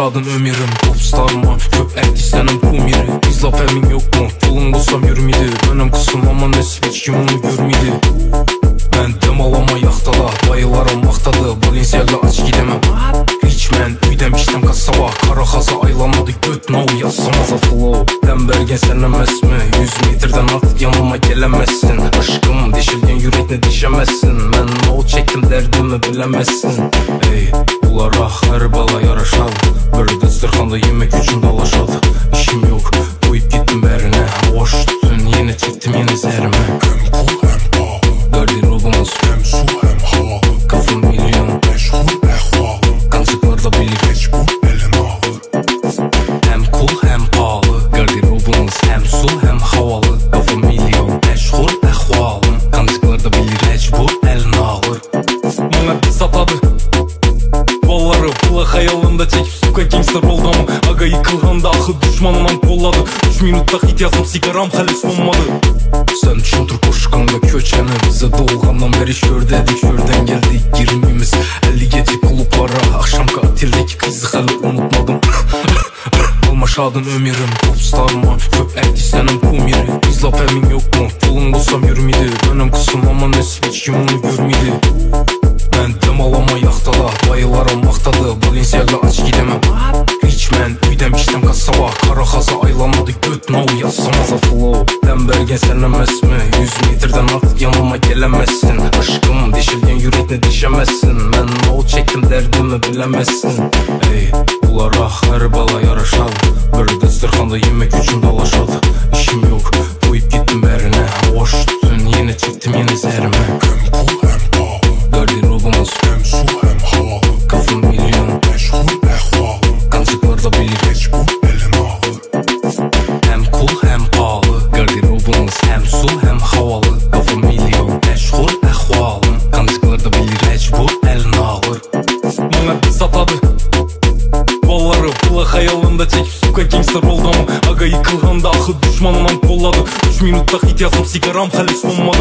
Almaşadın ömürüm popstarıma köp ərtislənim kumiri. İzlap əmin yoxmu pulun olsam yürümidi. Önəm qısım amma nəsib heç kim onu görmidi. Mən demalama yaxtala bayılaram vaxtadı. Balenciaga aç gideməm hiç mən üydəm işləm kasaba. Qara xaza aylamadı göt no yazsamaza flow. Dən bərgən sənləməzmi 100 metrdən artıq yanıma gələməzsin. Aşkım deşilgən yüreklə deşəməzsin. Mən no çəkdim dərdimi biləməzsin. Ey olaraq hər bala yaraşadı. Bir dəstərxanda yemək üçün dalaşadı. İşim yox qoyub getdim bərinə. Hoş tutun yeni çəkdim yeni zərimə. Hem pul hem pahalı, Garderobumuz hem su hem havalı. Kafam milyon Meşhur ehvalım, kancıklar da bilir geç bu elin alır. Hem cool hem pahalı Garderobumuz hem su hem havalı. Kafam milyon meşhur ehvalım kancıklar da bilir heç bu elin alır. Bana bir satadı Valları pula xəyalında çekip suka gangster oldu mu? Aga yıkılğanda axı düşmanından kolladı. 3 minutda hit yazım sigaram hələ sonmadı. Sen düşündür koşqanda köçəni. Bizə doğulğandan beri şördədik şördən geldik. Girmimiz 50 gece klublara. Akşam katildeki kızı hələ unutmadım. Almaşadın ömürüm popstarıma köp ərtislənim kumiri. İzlap əmin yoxmu pulun olsam yürümidi. Önəm qısım amma nəsib heç kim onu görmidi. Mən demalama yaxtala bayılaram vaxtadı. Balenciaga aç gideməm hiç mən üydəm işləm kasaba. Qara xaza aylamadı göt no yazsamaza flow. Dən bərgən sənləməzmi 100 metrdən artıq yanıma gələməzsin. Aşkım deşilgən yüreklə deşəməzsin. Mən no çəkdim dərdimi biləməzsin. Ey olaraq hər bala yaraşadı. Bir dəstərxanda yemək üçün dalaşadı. İşim yox qoyub getdim bərinə. Hoş tutun yeni çəkdim yeni zərimə. Hem pul hem pahalı, Garderobumuz hem su hem havalı. Kafam milyon Meşhur ehvalım, kancıklar da bilir geç bu elin alır. Hem cool hem pahalı Garderobumuz hem su hem havalı. Kafam milyon meşhur ehvalım kancıklar da bilir heç bu elin alır. Bana bir satadı Valları pula xəyalında çekip suka gangster oldu mu? Aga yıkılğanda axı düşmanından kolladı. 3 minutda hit yazım sigaram hələ sonmadı.